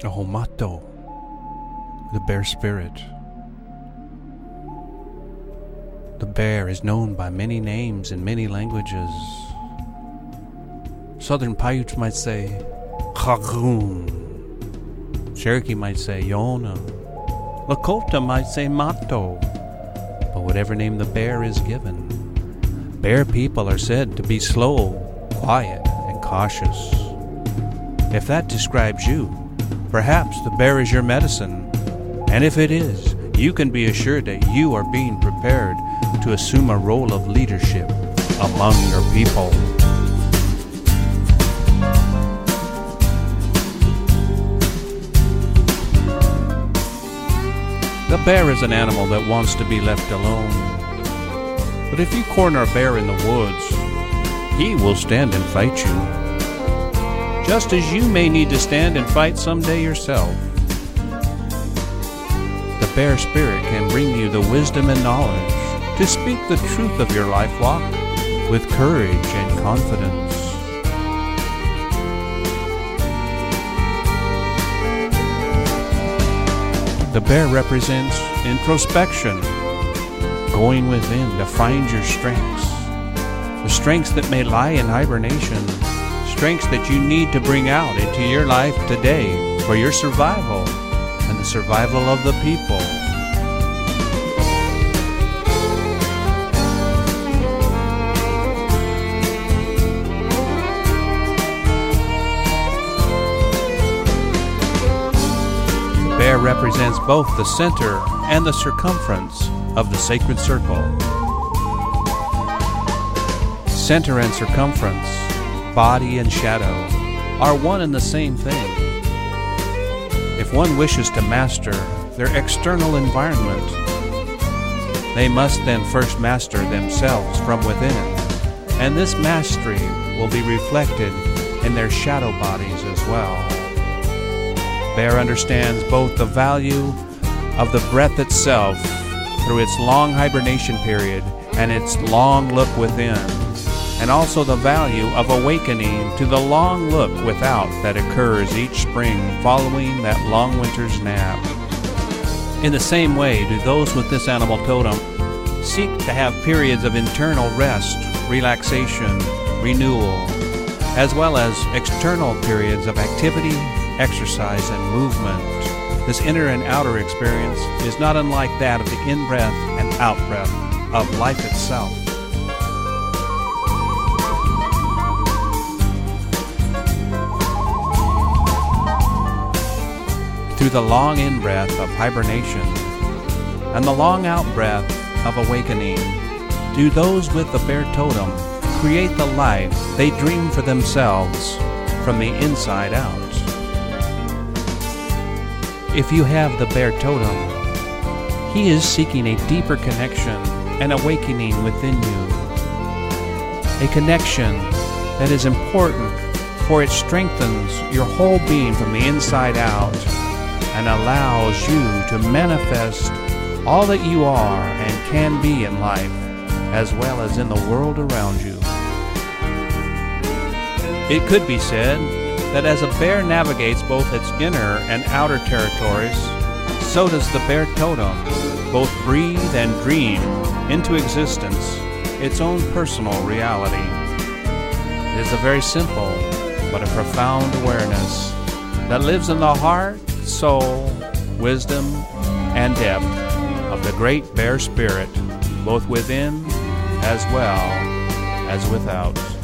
Ahomato, the bear spirit. The bear is known by many names in many languages. Southern Paiute might say Hagoon. Cherokee might say Yona. Lakota might say Mato. But whatever name the bear is given, bear people are said to be slow, quiet, and cautious. If that describes you, perhaps the bear is your medicine. And if it is, you can be assured that you are being prepared to assume a role of leadership among your people. The bear is an animal that wants to be left alone. But if you corner a bear in the woods, he will stand and fight you, just as you may need to stand and fight someday yourself. The bear spirit can bring you the wisdom and knowledge to speak the truth of your life walk with courage and confidence. The bear represents introspection, going within to find your strengths, the strengths that may lie in hibernation, strengths that you need to bring out into your life today for your survival and the survival of the people. Bear represents both the center and the circumference of the sacred circle. Center and circumference, body and shadow, are one and the same thing. If one wishes to master their external environment, they must then first master themselves from within, and this mastery will be reflected in their shadow bodies as well. Bear understands both the value of the breath itself through its long hibernation period and its long look within, and also the value of awakening to the long look without that occurs each spring following that long winter's nap. In the same way do those with this animal totem seek to have periods of internal rest, relaxation, renewal, as well as external periods of activity, exercise, and movement. This inner and outer experience is not unlike that of the in-breath and out-breath of life itself. Through the long in-breath of hibernation and the long out-breath of awakening, do those with the bear totem create the life they dream for themselves from the inside out. If you have the bear totem, he is seeking a deeper connection and awakening within you. A connection that is important, for it strengthens your whole being from the inside out and allows you to manifest all that you are and can be in life, as well as in the world around you. It could be said that as a bear navigates both its inner and outer territories, so does the bear totem both breathe and dream into existence its own personal reality. It is a very simple but a profound awareness that lives in the heart, soul, wisdom, and depth of the great bear spirit, both within as well as without.